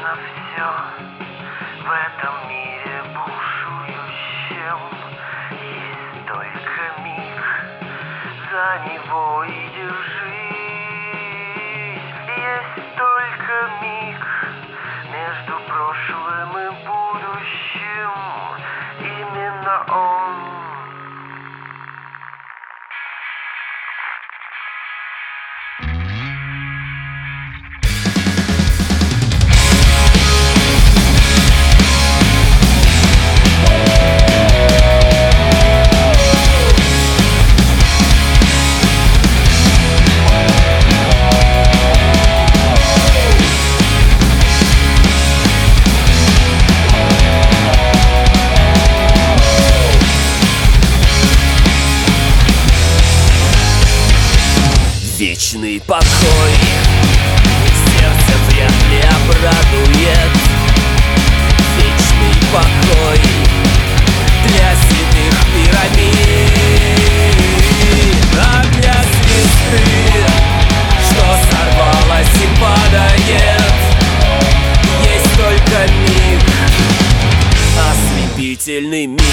на все в этом мире бушующем. Есть только миг, за него и держись. Есть только миг между прошлым и будущим. Именно он. Вечный покой сердце вряд ли обрадует. Вечный покой для седых пирамид, а для звезды, что сорвалась и падает, есть только миг, ослепительный миг.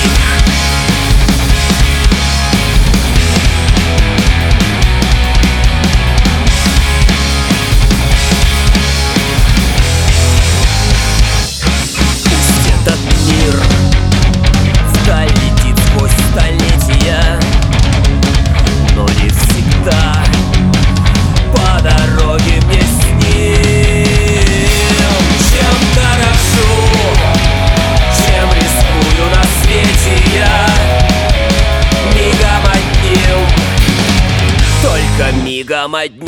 Мигом одним.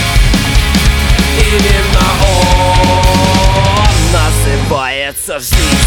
Жизнь.